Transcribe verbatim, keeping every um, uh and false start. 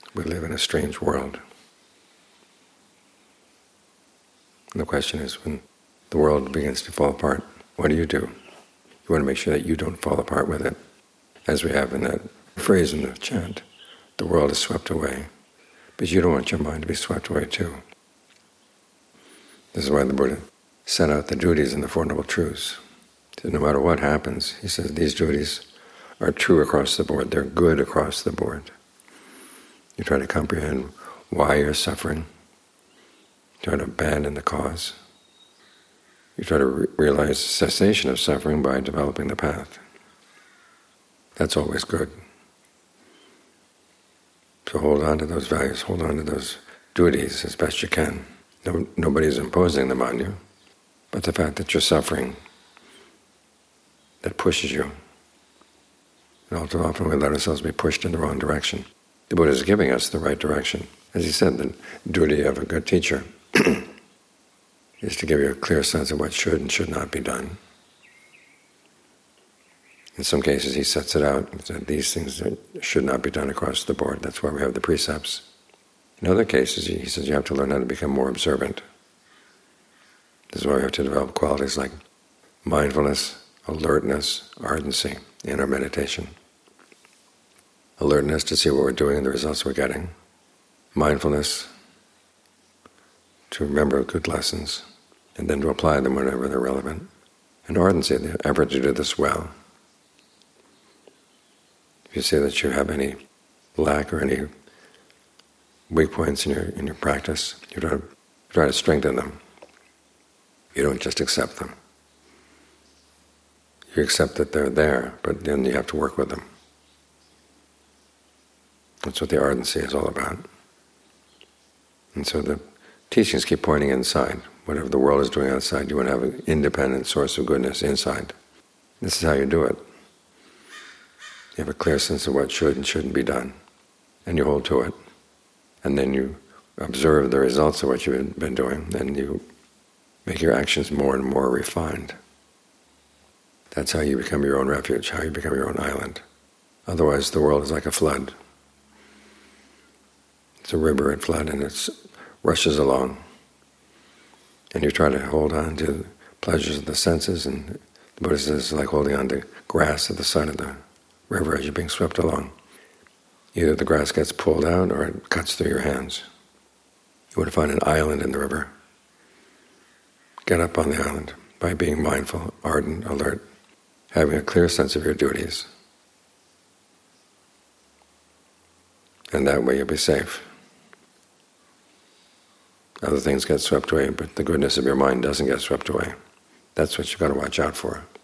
We live in a strange world. And the question is, when the world begins to fall apart, what do you do? You want to make sure that you don't fall apart with it. As we have in that phrase in the chant, the world is swept away, but you don't want your mind to be swept away too. This is why the Buddha set out the duties and the Four Noble Truths. So no matter what happens, he says these duties are true across the board. They're good across the board. You try to comprehend why you're suffering. You try to abandon the cause. You try to re- realize cessation of suffering by developing the path. That's always good. So hold on to those values, hold on to those duties as best you can. No, nobody's imposing them on you, but the fact that you're suffering, that pushes you. And all too often we let ourselves be pushed in the wrong direction. The Buddha is giving us the right direction. As he said, the duty of a good teacher is to give you a clear sense of what should and should not be done. In some cases he sets it out, he said these things should not be done across the board. That's why we have the precepts. In other cases he says you have to learn how to become more observant. This is why we have to develop qualities like mindfulness, alertness, ardency in our meditation. Alertness to see what we're doing and the results we're getting. Mindfulness to remember good lessons and then to apply them whenever they're relevant. And ardency, the effort to do this well. If you see that you have any lack or any weak points in your in your practice, you try to, try to strengthen them. You don't just accept them. You accept that they're there, but then you have to work with them. That's what the ardency is all about. And so the teachings keep pointing inside. Whatever the world is doing outside, you want to have an independent source of goodness inside. This is how you do it. You have a clear sense of what should and shouldn't be done, and you hold to it. And then you observe the results of what you've been doing, and you make your actions more and more refined. That's how you become your own refuge, how you become your own island. Otherwise the world is like a flood. It's a river at flood and it rushes along. And you try to hold on to the pleasures of the senses, and the Buddha says it's like holding on to grass at the side of the river as you're being swept along. Either the grass gets pulled out or it cuts through your hands. You want to find an island in the river. Get up on the island by being mindful, ardent, alert, having a clear sense of your duties. And that way you'll be safe. Other things get swept away, but the goodness of your mind doesn't get swept away. That's what you've got to watch out for.